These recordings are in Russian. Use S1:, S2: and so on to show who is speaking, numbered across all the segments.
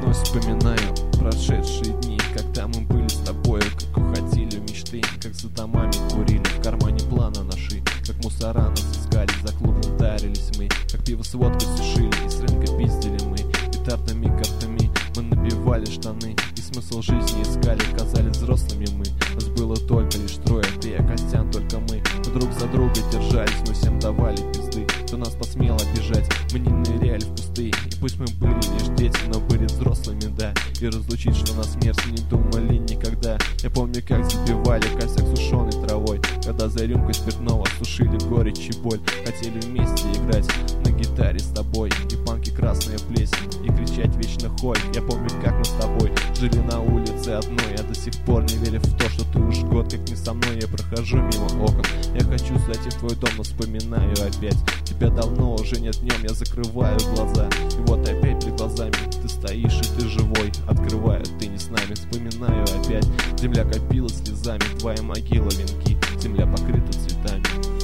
S1: вновь вспоминаю прошедшие дни, когда мы были с тобою, как уходили в мечты, как за домами курили, в кармане плана наши, как мусора нас искали, за клубом тарились мы, как пиво с водкой сушили и с рынка пиздили мы, петардными картами мы набивали штаны и смысл жизни искали, казались взрослыми мы. Нас было только лишь трое, ты и Костян, только мы друг за друга держались, мы всем давали пизды. Кто нас посмел обижать, мы не ныряли в пустые. И пусть мы были лишь дети, но были взрослыми, да. И разлучить, что на смерть не думали никогда. Я помню, как забивали косяк сушеной травой, когда за рюмкой спиртного сушили горечь и боль. Хотели вместе играть на гитаре с тобой, и панки красная плесень, и кричать вечно хой. Я помню, как мы с тобой жили на улице одной. Я до сих пор не верю в то, что ты уж год как не со мной. Я прохожу мимо окон, я хочу зайти в твой дом, но вспоминаю опять. Тебя давно уже нет в нем, я закрываю глаза, и вот опять перед глазами ты стоишь и ты живой. Открываю, ты не с нами, вспоминаю опять. Земля копила слезами, твоя могила венки, земля покрыта цветами.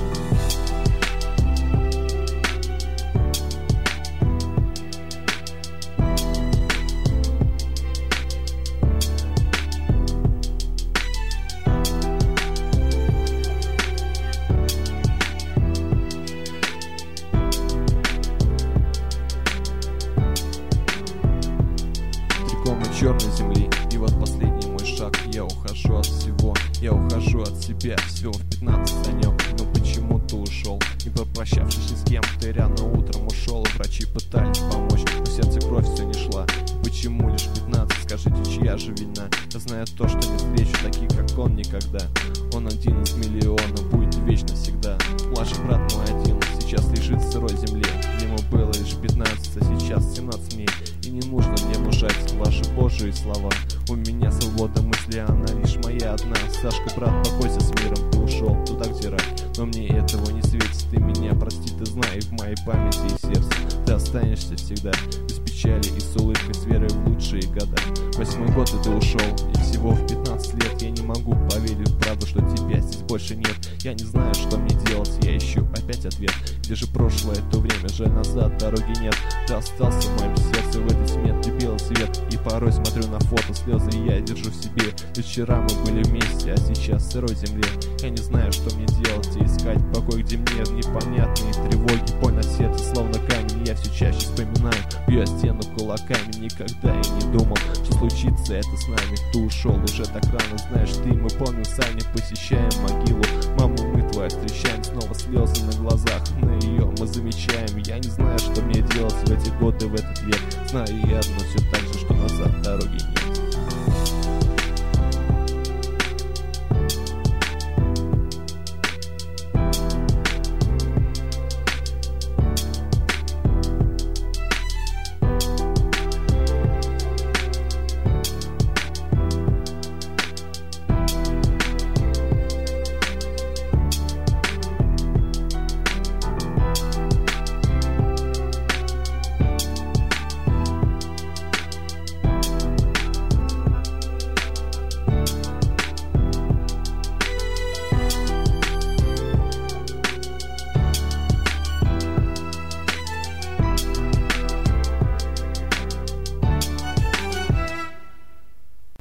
S1: Черной земли, и вот последний мой шаг. Я ухожу от всего, я ухожу от себя. Всего в 15 Санек, но почему ты ушел? Не попрощавшись ни с кем, ты рано утром ушел. И врачи пытались помочь, но в сердце кровь все не шла. Почему лишь 15? Скажите, чья же вина? Я знаю то, что не встречу таких, как он, никогда. Он один из миллиона, будет вечно всегда. Младший брат мой один, сейчас лежит в сырой земле. Ему было лишь 15, а сейчас 17 мне. И не нужно мне внушать ваши божьи слова. У меня свобода мысли, она лишь моя одна. Сашка, брат, покойся с миром, ты ушел туда, где рай. Но мне этого не светит, ты меня прости, ты знай. В моей памяти и сердце ты останешься всегда, без печали и с улыбкой, с верой в лучшие года. 8-й год и ты ушел, и всего в 15 лет. Я не могу поверить в правду, что тебя здесь больше нет. Я не знаю, что мне делать, я ищу опять ответ. Где же прошлое, то время, жаль, назад дороги нет. Ты остался в моем сердце в этой тьме, ты белый свет. И порой смотрю на фото, слезы я держу в себе. Ведь вчера мы были вместе, а сейчас в сырой земле. Я не знаю, что мне делать и искать покой, где мне непонятные тревоги. Боль на сердце, словно камень, я все чаще вспоминаю. Бью о стену кулаками, никогда я не думал, что случится это с нами. Ты ушел уже так рано, знаешь ты, мы помним сами, посещаем могилу. Маму мы твою встречаем, снова слезы на глазах, на ее мы замечаем. Я не знаю, что мне делать в эти годы, в этот век. Знаю я одно, все так же, что назад дороги нет.